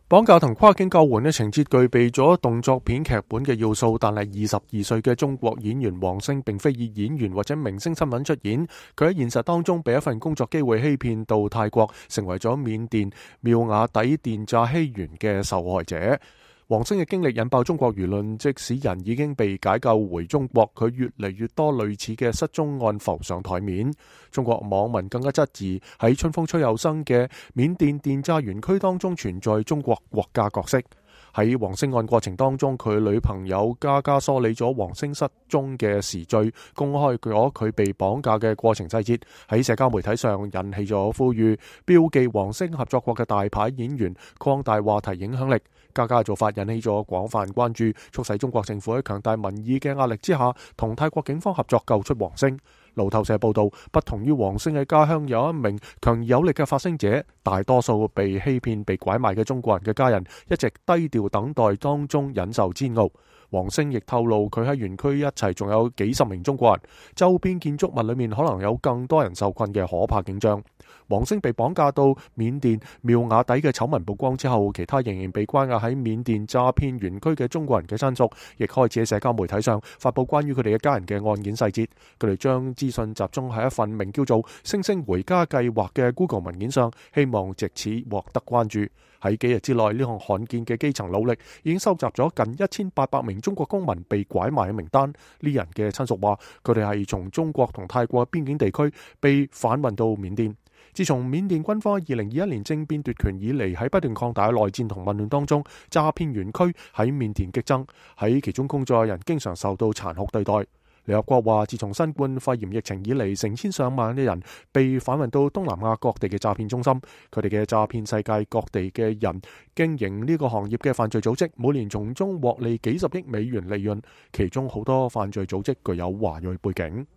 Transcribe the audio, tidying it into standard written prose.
綁架同跨境救援嘅情節具備咗動作片劇本嘅要素，但係22歲嘅中國演員王星並非以演員或者明星身份出演，佢喺現實當中被一份工作機會欺騙到泰國，成為咗緬甸妙瓦底電詐欺員嘅受害者。王星嘅經歷引爆中國輿論，即使人已經被解救回中國，佢越嚟越多類似嘅失蹤案浮上台面。中國網民更加質疑喺春風吹又生嘅緬甸電詐園區當中存在中國國家角色。喺王星案過程當中，佢女朋友嘉嘉梳理咗王星失蹤嘅時序，公開咗佢被綁架嘅過程細節，喺社交媒體上引起咗呼籲，標記王星合作過嘅大牌演員，擴大話題影響力。嘉嘉做法引起咗廣泛關注，促使中國政府喺強大民意嘅壓力之下，同泰國警方合作救出王星。路透社報道，不同於王星嘅家鄉有一名強而有力嘅發聲者，大多數被欺騙、被拐賣嘅中國人嘅家人一直低調等待當中忍受煎熬。王星亦透露，佢喺園區一齊仲有幾十名中國人，周邊建築物裏面可能有更多人受困嘅可怕景象。王星被綁架到緬甸妙瓦底嘅醜聞曝光之後，其他仍然被關押喺緬甸詐騙園區嘅中國人嘅親屬，亦開始喺社交媒體上發佈關於佢哋嘅家人嘅案件細節。佢哋將資訊集中喺一份名叫做《星星回家計劃》嘅 Google 文件上，希望藉此獲得關注。喺幾日之內，呢項罕見嘅基層努力已經收集咗近1800名中國公民被拐賣嘅名單。呢人嘅親屬話，佢哋係從中國同泰國邊境地區被販運到緬甸。自從緬甸軍方2021年政變奪權以嚟，喺不斷擴大嘅內戰同混亂當中，詐騙園區喺緬甸激增，喺其中工作嘅人經常受到殘酷對待。聯合國話，自從新冠肺炎疫情以嚟，成千上萬嘅人被販運到東南亞各地嘅詐騙中心。佢哋嘅詐騙世界各地嘅人經營呢個行業嘅犯罪組織，每年從中獲利幾十億美元利潤，其中好多犯罪組織具有華裔背景。